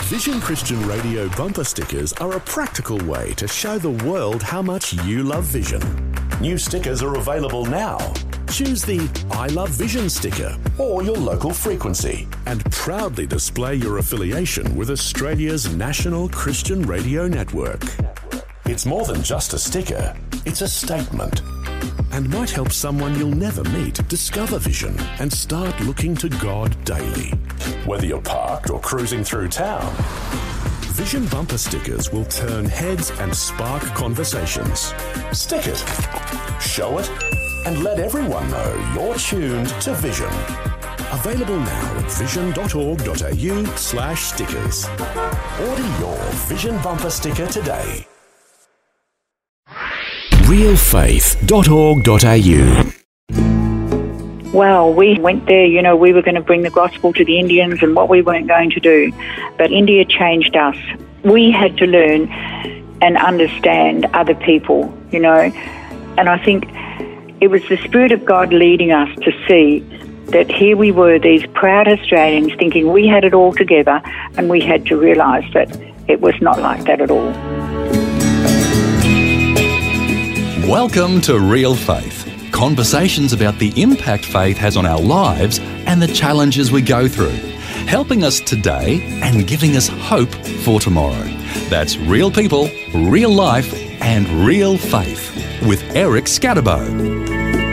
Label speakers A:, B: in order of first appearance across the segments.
A: Vision Christian Radio bumper stickers are a practical way to show the world how much you love Vision. New stickers are available now. Choose the I Love Vision sticker or your local frequency and proudly display your affiliation with Australia's national Christian radio network. It's more than just a sticker, it's a statement, and might help someone you'll never meet discover Vision and start looking to God daily. Whether you're parked or cruising through town, Vision bumper stickers will turn heads and spark conversations. Stick it, show it, and let everyone know you're tuned to Vision. Available now at vision.org.au/stickers. Order your Vision bumper sticker today. realfaith.org.au.
B: Well, we went there, we were going to bring the gospel to the Indians and what we weren't going to do. But India changed us. We had to learn and understand other people, and I think it was the Spirit of God leading us to see that here we were, these proud Australians, thinking we had it all together, and we had to realise that it was not like that at all.
C: Welcome to Real Faith, conversations about the impact faith has on our lives and the challenges we go through, helping us today and giving us hope for tomorrow. That's real people, real life and real faith with Eric Scatterbo.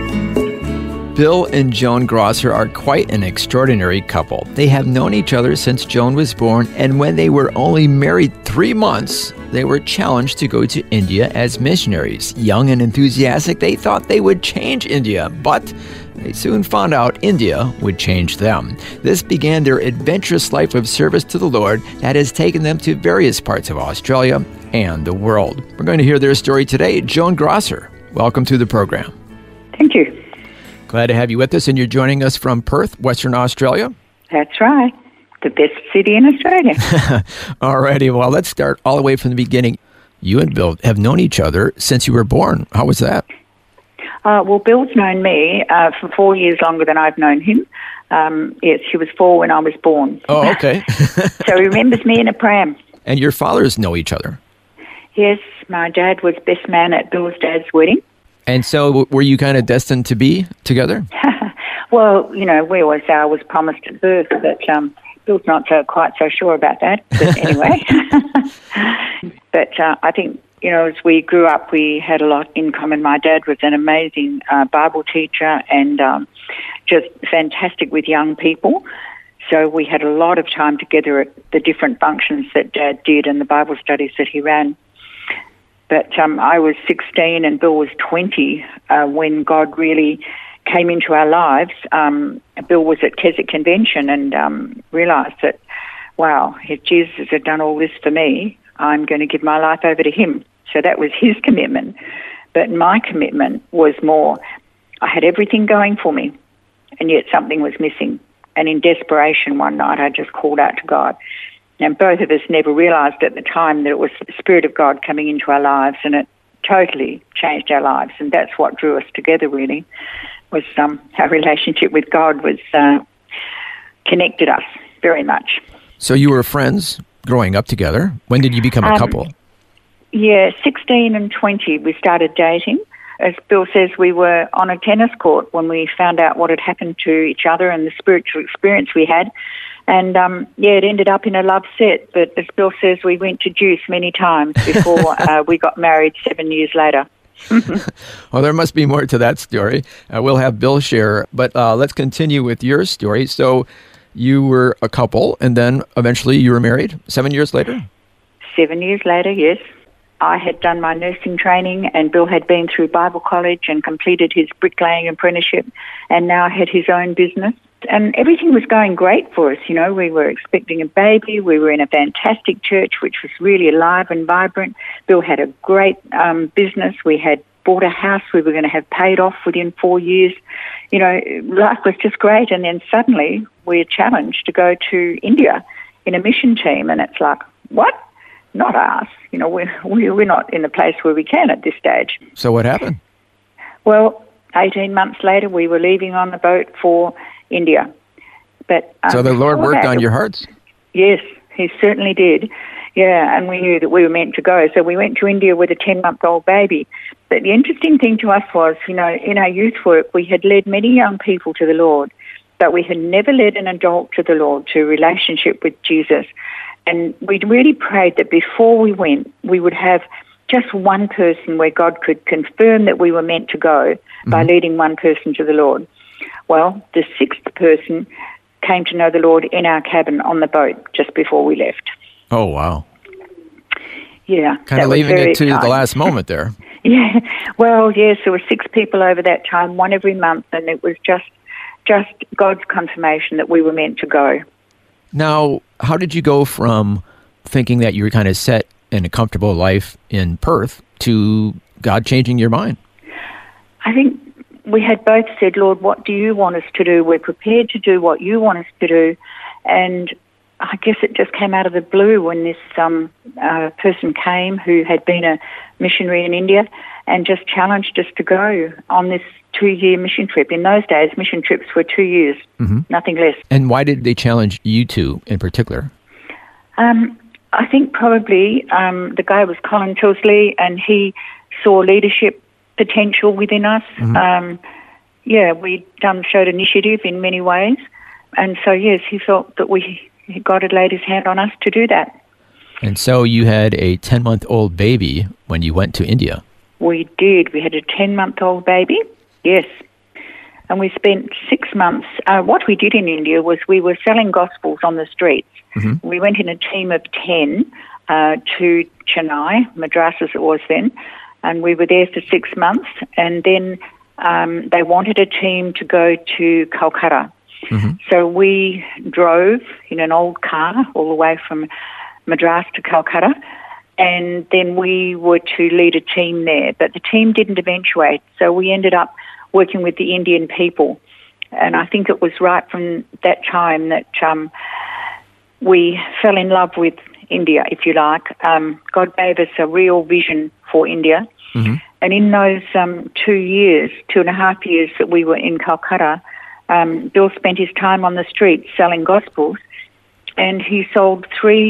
D: Bill and Joan Grosser are quite an extraordinary couple. They have known each other since Joan was born, and when they were only married 3 months, they were challenged to go to India as missionaries. Young and enthusiastic, they thought they would change India, but they soon found out India would change them. This began their adventurous life of service to the Lord that has taken them to various parts of Australia and the world. We're going to hear their story today. Joan Grosser, welcome to the program.
B: Thank you.
D: Glad to have you with us, and you're joining us from Perth, Western Australia.
B: That's right. The best city in Australia.
D: All righty. Well, let's start all the way from the beginning. You and Bill have known each other since you were born. How was that?
B: Well, Bill's known me for 4 years longer than I've known him. Yes, he was 4 when I was born.
D: Oh, okay.
B: So he remembers me in a pram.
D: And your fathers know each other?
B: Yes, my dad was best man at Bill's dad's wedding.
D: And so were you kind of destined to be together?
B: Well, we always say I was promised at birth, but Bill's not quite so sure about that. But anyway. But I think, as we grew up, we had a lot in common. My dad was an amazing Bible teacher and just fantastic with young people. So we had a lot of time together at the different functions that Dad did and the Bible studies that he ran. But I was 16 and Bill was 20 when God really came into our lives. Bill was at Keswick Convention and realised that, wow, if Jesus had done all this for me, I'm going to give my life over to him. So that was his commitment. But my commitment was more, I had everything going for me, and yet something was missing. And in desperation one night, I just called out to God. And both of us never realised at the time that it was the Spirit of God coming into our lives, and it totally changed our lives. And that's what drew us together, really, was our relationship with God was connected us very much.
D: So you were friends growing up together. When did you become a couple?
B: 16 and 20, we started dating. As Bill says, we were on a tennis court when we found out what had happened to each other and the spiritual experience we had. And, it ended up in a love set. But as Bill says, we went to juice many times before we got married 7 years later.
D: Well, there must be more to that story. We'll have Bill share. But let's continue with your story. So you were a couple, and then eventually you were married 7 years later?
B: 7 years later, yes. I had done my nursing training, and Bill had been through Bible college and completed his bricklaying apprenticeship and now had his own business. And everything was going great for us. We were expecting a baby. We were in a fantastic church, which was really alive and vibrant. Bill had a great business. We had bought a house we were going to have paid off within 4 years. Life was just great. And then suddenly we're challenged to go to India in a mission team. And it's like, what? Not us. We're not in a place where we can at this stage.
D: So what happened?
B: Well, 18 months later, we were leaving on the boat for India. But
D: so the Lord worked on your hearts?
B: Yes, He certainly did. Yeah, and we knew that we were meant to go. So we went to India with a 10-month-old baby. But the interesting thing to us was, in our youth work, we had led many young people to the Lord, but we had never led an adult to the Lord, to a relationship with Jesus. And we'd really prayed that before we went, we would have just one person where God could confirm that we were meant to go by leading one person to the Lord. Well, the sixth person came to know the Lord in our cabin on the boat just before we left.
D: Oh, wow.
B: Yeah.
D: Kind of leaving it to the last moment there.
B: Yeah. Well, yes, there were 6 people over that time, one every month, and it was just God's confirmation that we were meant to go.
D: Now, how did you go from thinking that you were kind of set in a comfortable life in Perth to God changing your mind?
B: I think we had both said, Lord, what do you want us to do? We're prepared to do what you want us to do. And I guess it just came out of the blue when this person came who had been a missionary in India and just challenged us to go on this 2-year mission trip. In those days, mission trips were 2 years, nothing less.
D: And why did they challenge you two in particular?
B: I think probably the guy was Colin Tilsley, and he saw leadership potential within us. We showed initiative in many ways. And so, yes, he felt that God had laid his hand on us to do that.
D: And so you had a 10-month-old baby when you went to India.
B: We did. We had a 10-month-old baby, yes. And we spent 6 months. What we did in India was we were selling gospels on the streets. We went in a team of 10 to Chennai, Madras as it was then, and we were there for 6 months. And then they wanted a team to go to Calcutta. So we drove in an old car all the way from Madras to Calcutta, and then we were to lead a team there. But the team didn't eventuate, so we ended up working with the Indian people. And I think it was right from that time that we fell in love with India, if you like. God gave us a real vision for India. And in those 2.5 years that we were in Calcutta, Bill spent his time on the streets selling gospels, and he sold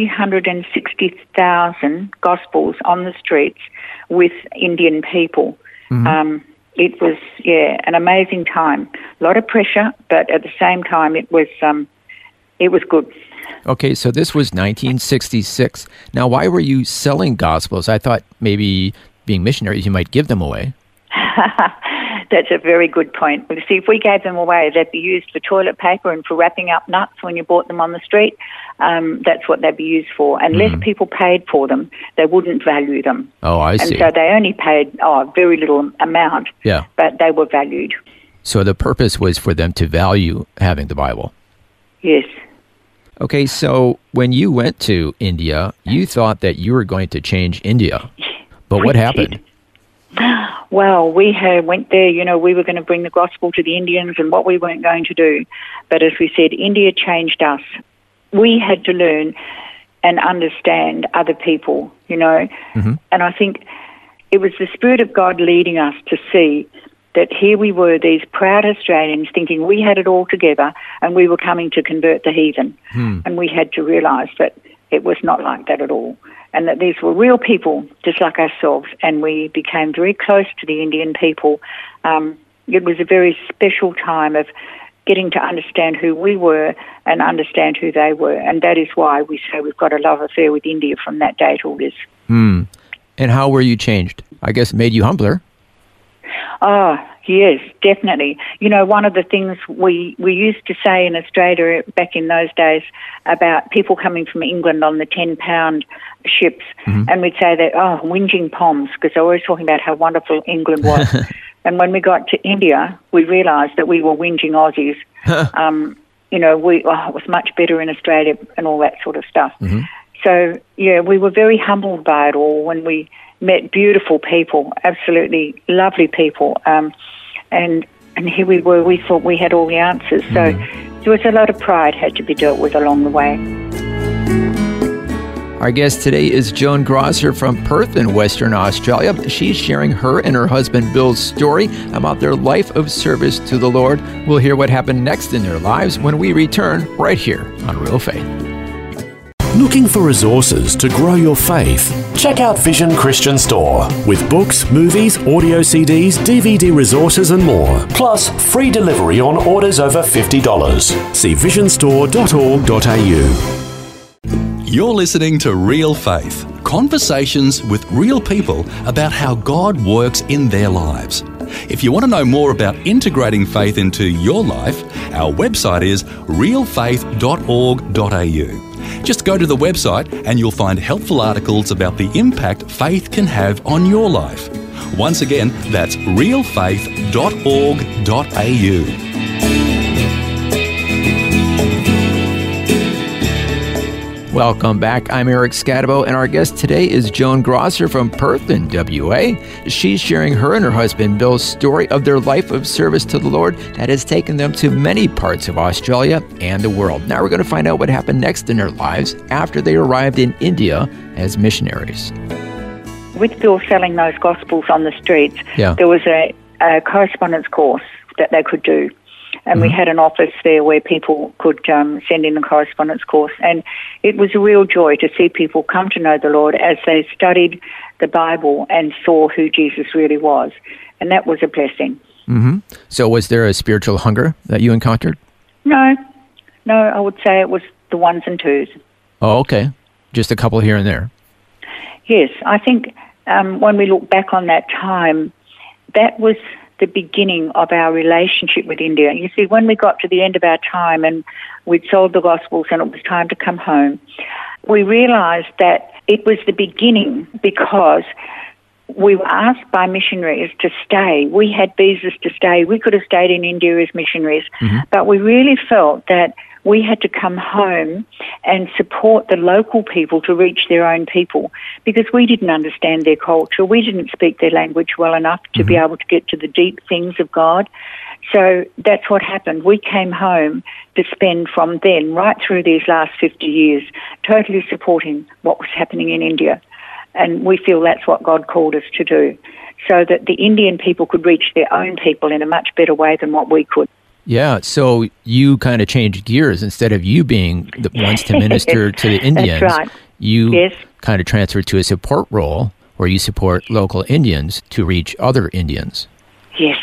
B: 360,000 gospels on the streets with Indian people. It was, an amazing time. A lot of pressure, but at the same time, it was good.
D: Okay, so this was 1966. Now, why were you selling gospels? I thought maybe being missionaries, you might give them away.
B: That's a very good point. See, if we gave them away, they'd be used for toilet paper and for wrapping up nuts when you bought them on the street. That's what they'd be used for. Unless people paid for them, they wouldn't value them.
D: Oh, I see.
B: And so they only paid a very little amount, but they were valued.
D: So the purpose was for them to value having the Bible.
B: Yes.
D: Okay, so when you went to India, you thought that you were going to change India. But what happened?
B: Well, we went there, we were going to bring the gospel to the Indians and what we weren't going to do. But as we said, India changed us. We had to learn and understand other people, And I think it was the Spirit of God leading us to see that here we were, these proud Australians, thinking we had it all together and we were coming to convert the heathen. And we had to realise that it was not like that at all, and that these were real people just like ourselves, and we became very close to the Indian people. It was a very special time of getting to understand who we were and understand who they were, and that is why we say we've got a love affair with India from that day till this.
D: And how were you changed? I guess it made you humbler.
B: Oh, yes, definitely. One of the things we used to say in Australia back in those days about people coming from England on the 10-pound ships, and we'd say that, whinging Poms, because they're always talking about how wonderful England was. And when we got to India, we realised that we were whinging Aussies. It was much better in Australia and all that sort of stuff. So, we were very humbled by it all when we met beautiful people, absolutely lovely people. And here we were, we thought we had all the answers. So there was a lot of pride had to be dealt with along the way.
D: Our guest today is Joan Grosser from Perth in Western Australia. She's sharing her and her husband Bill's story about their life of service to the Lord. We'll hear what happened next in their lives when we return right here on Real Faith.
A: Looking for resources to grow your faith? Check out Vision Christian Store with books, movies, audio CDs, DVD resources and more. Plus, free delivery on orders over $50. See visionstore.org.au.
C: You're listening to Real Faith, conversations with real people about how God works in their lives. If you want to know more about integrating faith into your life, our website is realfaith.org.au. Just go to the website and you'll find helpful articles about the impact faith can have on your life. Once again, that's realfaith.org.au.
D: Welcome back. I'm Eric Scatabo, and our guest today is Joan Grosser from Perth in WA. She's sharing her and her husband Bill's story of their life of service to the Lord that has taken them to many parts of Australia and the world. Now we're going to find out what happened next in their lives after they arrived in India as missionaries.
B: With Bill selling those Gospels on the streets, there was a correspondence course that they could do. And we had an office there where people could send in the correspondence course. And it was a real joy to see people come to know the Lord as they studied the Bible and saw who Jesus really was. And that was a blessing.
D: Mm-hmm. So was there a spiritual hunger that you encountered?
B: No, I would say it was the ones and twos.
D: Oh, okay. Just a couple here and there.
B: Yes, I think when we look back on that time, that was the beginning of our relationship with India. You see, when we got to the end of our time and we'd sold the Gospels and it was time to come home, we realized that it was the beginning because we were asked by missionaries to stay. We had visas to stay. We could have stayed in India as missionaries, but we really felt that we had to come home and support the local people to reach their own people because we didn't understand their culture. We didn't speak their language well enough to be able to get to the deep things of God. So that's what happened. We came home to spend from then right through these last 50 years totally supporting what was happening in India. And we feel that's what God called us to do, so that the Indian people could reach their own people in a much better way than what we could.
D: Yeah, so you kind of changed gears. Instead of you being the ones to minister to the Indians,
B: that's right.
D: You kind of transferred to a support role where you support local Indians to reach other Indians.
B: Yes.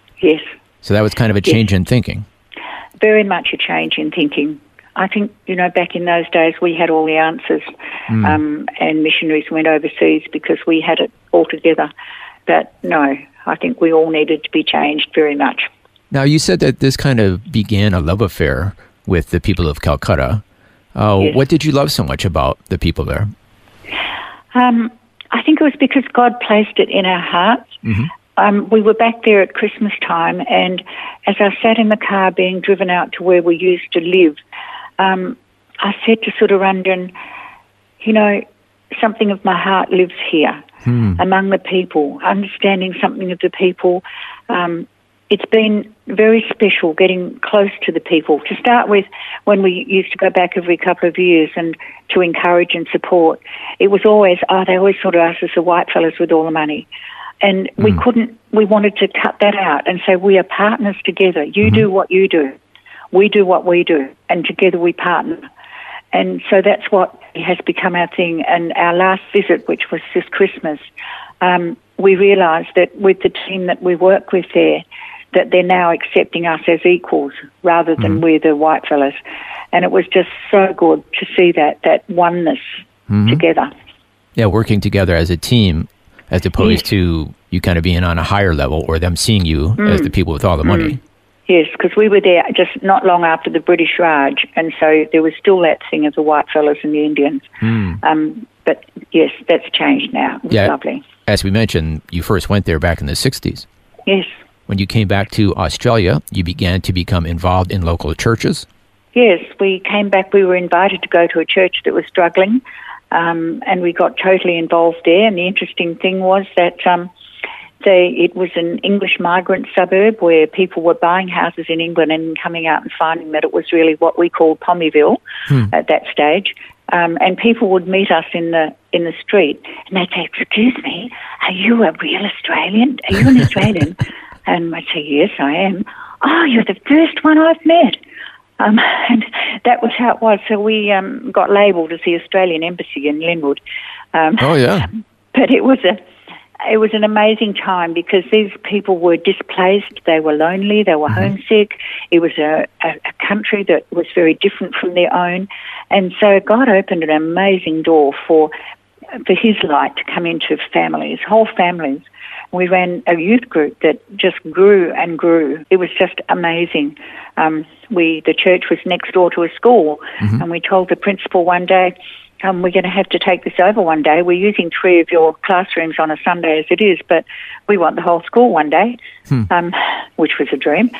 D: So that was kind of a change in thinking.
B: Very much a change in thinking. I think, back in those days we had all the answers and missionaries went overseas because we had it all together. But no, I think we all needed to be changed very much.
D: Now, you said that this kind of began a love affair with the people of Calcutta.
B: Yes.
D: What did you love so much about the people there?
B: I think it was because God placed it in our hearts. We were back there at Christmas time, and as I sat in the car being driven out to where we used to live, I said to Sudharanjan, something of my heart lives here among the people, understanding something of the people. It's been very special getting close to the people. To start with, when we used to go back every couple of years and to encourage and support, it was always, they always thought of us as the white fellas with all the money. And we wanted to cut that out and say, we are partners together. You do what you do. We do what we do. And together we partner. And so that's what has become our thing. And our last visit, which was this Christmas, we realised that with the team that we work with there, that they're now accepting us as equals rather than we're the white fellas. And it was just so good to see that oneness together.
D: Yeah, working together as a team as opposed to you kind of being on a higher level or them seeing you as the people with all the money.
B: Yes, because we were there just not long after the British Raj, and so there was still that thing of the white fellas and the Indians. But yes, that's changed now. It's lovely.
D: As we mentioned, you first went there back in the 60s.
B: Yes.
D: When you came back to Australia, you began to become involved in local churches?
B: Yes, we came back. We were invited to go to a church that was struggling, and we got totally involved there. And the interesting thing was that it was an English migrant suburb where people were buying houses in England and coming out and finding that it was really what we called Pommyville at that stage. And people would meet us in the street, and they'd say, "Excuse me, are you a real Australian? Are you an Australian?" And I'd say, "Yes, I am." "Oh, you're the first one I've met." And that was how it was. So we got labelled as the Australian Embassy in Linwood.
D: Oh, yeah.
B: But it was an amazing time because these people were displaced, they were lonely, they were homesick. It was a country that was very different from their own. And so God opened an amazing door for His light to come into families, whole families. We ran a youth group that just grew and grew. It was just amazing. The church was next door to a school, and we told the principal one day, we're going to have to take this over one day. We're using 3 of your classrooms on a Sunday as it is, but we want the whole school one day, which was a dream.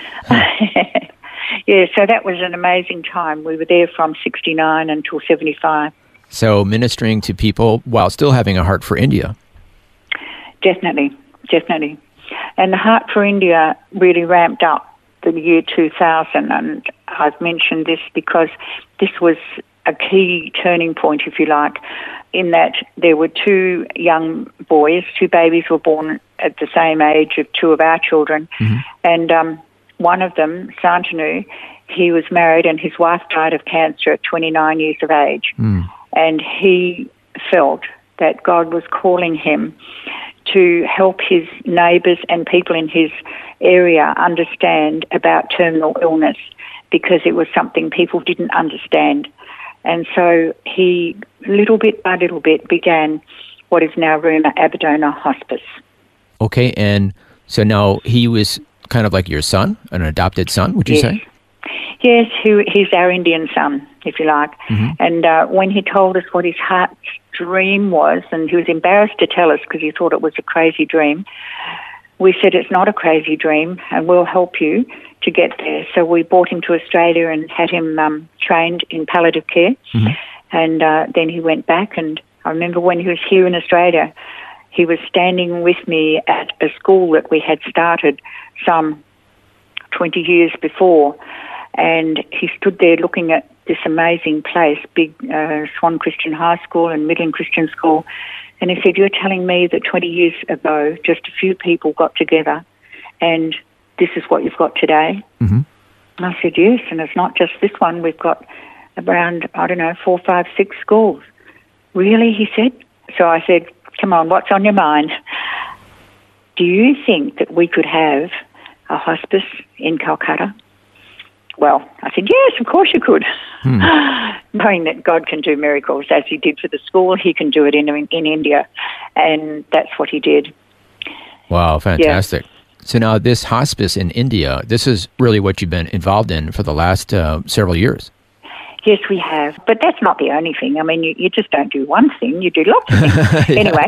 B: Yeah, so that was an amazing time. We were there from 69 until 75.
D: So ministering to people while still having a heart for India.
B: Definitely. And the heart for India really ramped up the year 2000, and I've mentioned this because this was a key turning point, if you like, in that there were 2 young boys, 2 babies were born at the same age of 2 of our children, and one of them, Santanu, he was married and his wife died of cancer at 29 years of age, and he felt that God was calling him to help his neighbours and people in his area understand about terminal illness because it was something people didn't understand. And so he, little bit by little bit, began what is now Rooma Aberdona Hospice. Okay,
D: and so now he was kind of like your son, an adopted son, would you say?
B: Yes, he's our Indian son, if you like. And when he told us what his heart's dream was, and he was embarrassed to tell us because he thought it was a crazy dream, we said it's not a crazy dream and we'll help you to get there. So we brought him to Australia and had him trained in palliative care. And then he went back, and I remember when he was here in Australia, he was standing with me at a school that we had started some 20 years before, and he stood there looking at this amazing place, big Swan Christian High School and Midland Christian School, and he said, "You're telling me that 20 years ago just a few people got together and this is what you've got today?" And I said, "Yes, and it's not just this one. We've got around, 4, 5, 6 schools." "Really?" he said. So I said, "Come on, what's on your mind? Do you think that we could have a hospice in Calcutta?" Well, I said, "Yes, of course you could." Knowing that God can do miracles, as he did for the school, he can do it in India. And that's what he did.
D: Wow, fantastic. Yeah. So now this hospice in India, this is really what you've been involved in for the last several years.
B: Yes, we have. But that's not the only thing. I mean, you just don't do one thing. You do lots of things. Anyway,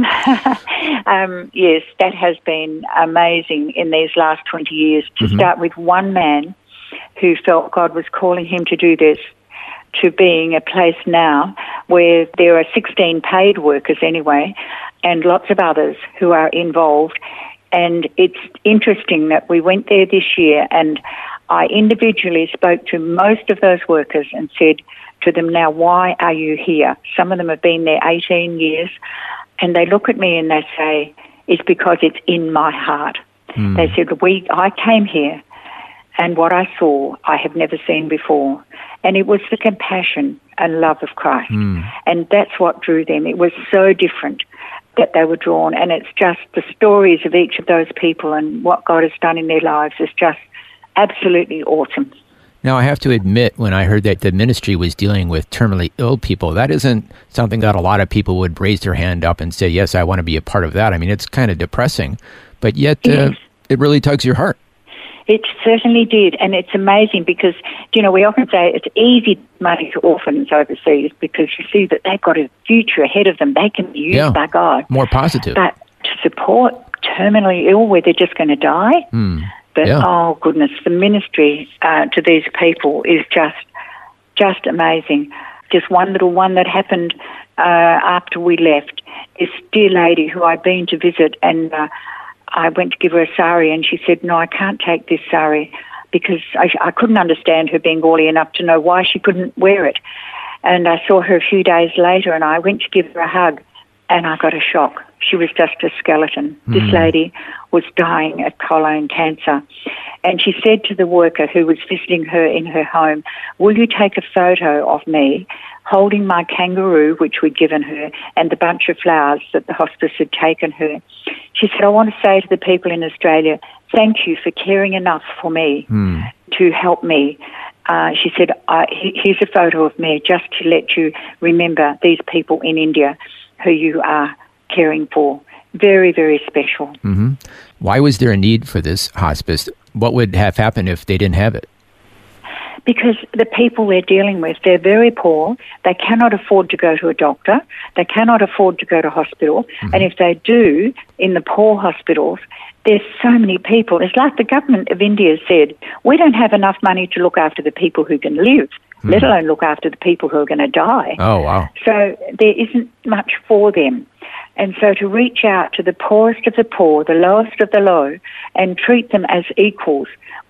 B: yes, that has been amazing in these last 20 years to start with one man who felt God was calling him to do this, to being a place now where there are 16 paid workers anyway, and lots of others who are involved. And it's interesting that we went there this year, and I individually spoke to most of those workers and said to them, "Now, why are you here?" Some of them have been there 18 years, and they look at me and they say, "It's because it's in my heart." They said, I came here, and what I saw, I have never seen before. And it was the compassion and love of Christ. And that's what drew them. It was so different that they were drawn. And it's just the stories of each of those people and what God has done in their lives is just absolutely awesome.
D: Now, I have to admit, when I heard that the ministry was dealing with terminally ill people, that isn't something that a lot of people would raise their hand up and say, "Yes, I want to be a part of that." I mean, it's kind of depressing, but yet it really tugs your heart.
B: It certainly did, and it's amazing because, we often say it's easy money to orphans overseas because you see that they've got a future ahead of them. They can be used by God.
D: More positive.
B: But to support terminally ill where they're just going to die, oh goodness, the ministry to these people is just amazing. Just one little one that happened after we left. This dear lady who I'd been to visit, and I went to give her a sari, and she said, "No, I can't take this sari," because I couldn't understand her Bengali enough to know why she couldn't wear it. And I saw her a few days later, and I went to give her a hug, and I got a shock. She was just a skeleton. This lady was dying of colon cancer. And she said to the worker who was visiting her in her home, will you take a photo of me holding my kangaroo, which we'd given her, and the bunch of flowers that the hospice had taken her? She said, I want to say to the people in Australia, thank you for caring enough for me to help me. She said, here's a photo of me just to let you remember these people in India who you are caring for. Very, very special.
D: Mm-hmm. Why was there a need for this hospice? What would have happened if they didn't have it?
B: Because the people they're dealing with, they're very poor. They cannot afford to go to a doctor. They cannot afford to go to hospital. And if they do, in the poor hospitals, there's so many people. It's like the government of India said, we don't have enough money to look after the people who can live, let alone look after the people who are going to die.
D: Oh, wow.
B: So there isn't much for them. And so to reach out to the poorest of the poor, the lowest of the low, and treat them as equals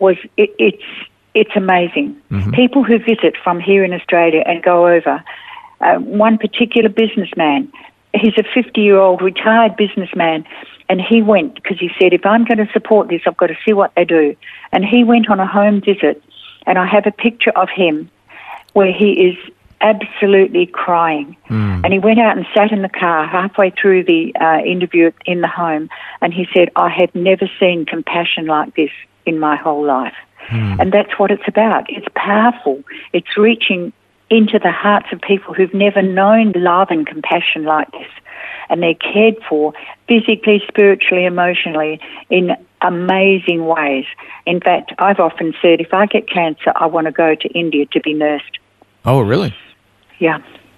B: it's amazing. People who visit from here in Australia and go over, one particular businessman, he's a 50-year-old retired businessman, and he went because he said, if I'm going to support this, I've got to see what they do. And he went on a home visit, and I have a picture of him where he is absolutely crying. And he went out and sat in the car halfway through the interview in the home, and he said, I have never seen compassion like this in my whole life. And that's what it's about. It's powerful. It's reaching into the hearts of people who've never known love and compassion like this. And they're cared for physically, spiritually, emotionally in amazing ways. In fact, I've often said, if I get cancer, I want to go to India to be nursed.
D: Oh, really?
B: Yeah.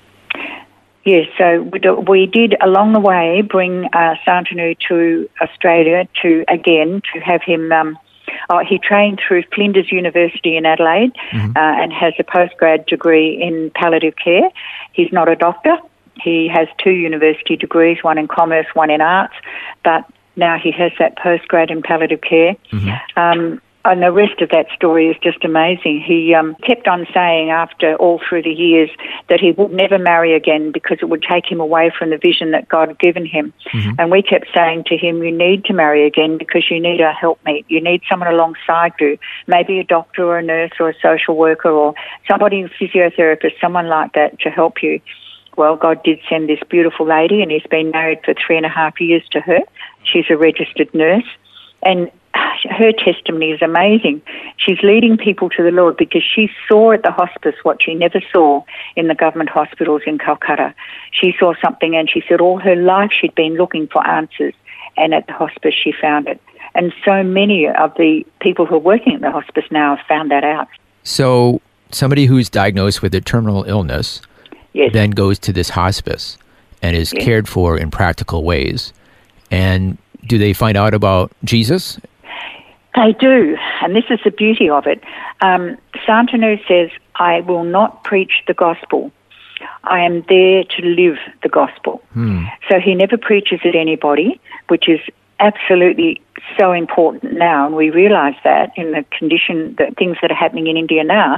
B: Yes, so we did along the way bring Santanu to Australia to have him... he trained through Flinders University in Adelaide and has a postgrad degree in palliative care. He's not a doctor. He has 2 university degrees, one in commerce, one in arts, but now he has that postgrad in palliative care. And the rest of that story is just amazing. He kept on saying after all through the years that he would never marry again because it would take him away from the vision that God had given him. And we kept saying to him, you need to marry again because you need a helpmate. You need someone alongside you, maybe a doctor or a nurse or a social worker or somebody, a physiotherapist, someone like that to help you. Well, God did send this beautiful lady, and he's been married for 3.5 years to her. She's a registered nurse. And her testimony is amazing. She's leading people to the Lord because she saw at the hospice what she never saw in the government hospitals in Calcutta. She saw something, and she said all her life she'd been looking for answers, and at the hospice she found it. And so many of the people who are working at the hospice now have found that out.
D: So somebody who's diagnosed with a terminal illness then goes to this hospice and is cared for in practical ways. And do they find out about Jesus?
B: They do, and this is the beauty of it. Santanu says, I will not preach the gospel. I am there to live the gospel. So he never preaches at anybody, which is absolutely so important now, and we realise that in the condition, the things that are happening in India now,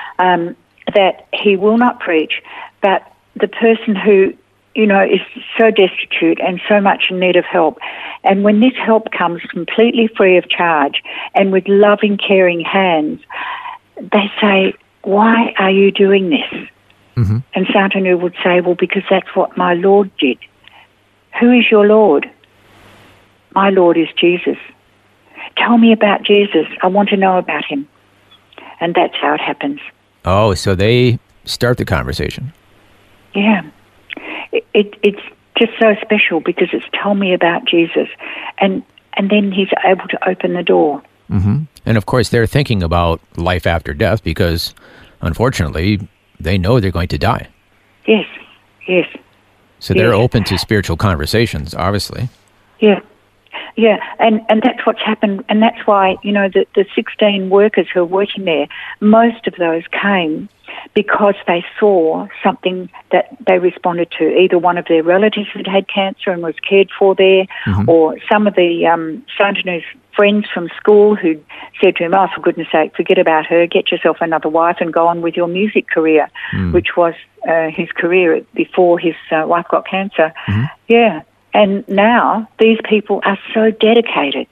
B: that he will not preach, but the person who is so destitute and so much in need of help. And when this help comes completely free of charge and with loving, caring hands, they say, why are you doing this? And Santanu would say, well, because that's what my Lord did. Who is your Lord? My Lord is Jesus. Tell me about Jesus. I want to know about him. And that's how it happens.
D: Oh, so they start the conversation.
B: Yeah. It's just so special because it's tell me about Jesus. And then he's able to open the door.
D: And of course, they're thinking about life after death because, unfortunately, they know they're going to die.
B: Yes.
D: So they're open to spiritual conversations, obviously.
B: Yeah, and that's what's happened, and that's why, the 16 workers who are working there, most of those came because they saw something that they responded to. Either one of their relatives had cancer and was cared for there, or some of the Santanu's friends from school who said to him, oh, for goodness sake, forget about her, get yourself another wife and go on with your music career, which was his career before his wife got cancer. Yeah. And now these people are so dedicated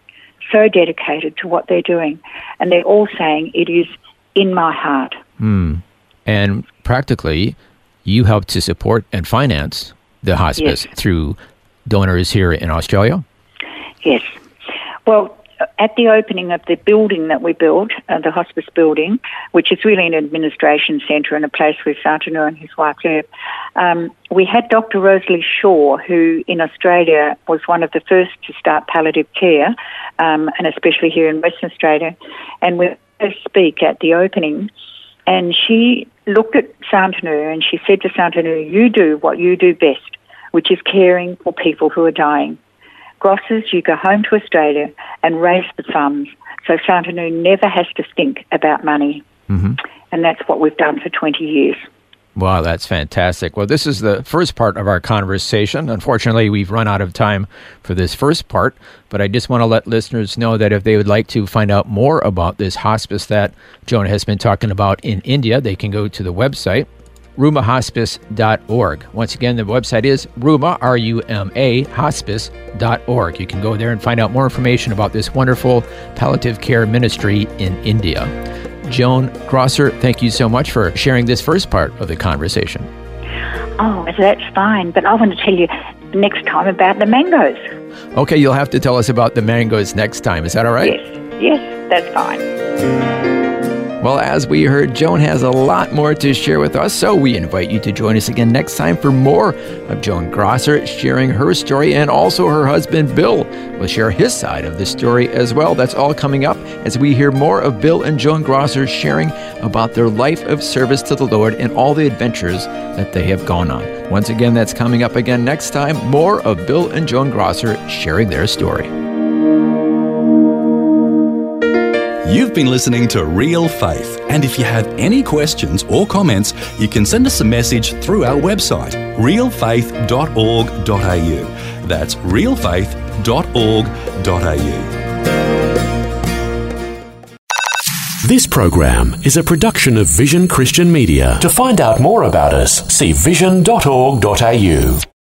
B: so dedicated to what they're doing. And they're all saying, it is in my heart.
D: And practically, you help to support and finance the hospice through donors here in Australia?
B: Yes. Well, at the opening of the building that we built, the hospice building, which is really an administration centre and a place where Santanu and his wife live, we had Dr. Rosalie Shaw, who in Australia was one of the first to start palliative care, and especially here in Western Australia. And we speak at the opening, and she looked at Santanu and she said to Santanu, you do what you do best, which is caring for people who are dying. Grosses, you go home to Australia and raise the funds so Santanu never has to think about money. And that's what we've done for 20 years.
D: Wow, that's fantastic. Well, this is the first part of our conversation. Unfortunately, we've run out of time for this first part, but I just want to let listeners know that if they would like to find out more about this hospice that Joan has been talking about in India, they can go to the website, rumahospice.org. Once again, the website is Ruma, R-U-M-A, hospice.org. You can go there and find out more information about this wonderful palliative care ministry in India. Joan Grosser, thank you so much for sharing this first part of the conversation.
B: Oh, that's fine, but I want to tell you next time about the mangoes.
D: Okay, you'll have to tell us about the mangoes next time. Is that all right?
B: Yes, that's fine.
D: Well, as we heard, Joan has a lot more to share with us, so we invite you to join us again next time for more of Joan Grosser sharing her story, and also her husband, Bill, will share his side of the story as well. That's all coming up as we hear more of Bill and Joan Grosser sharing about their life of service to the Lord and all the adventures that they have gone on. Once again, that's coming up again next time. More of Bill and Joan Grosser sharing their story.
C: You've been listening to Real Faith, and if you have any questions or comments, you can send us a message through our website, realfaith.org.au. That's realfaith.org.au.
A: This program is a production of Vision Christian Media. To find out more about us, see vision.org.au.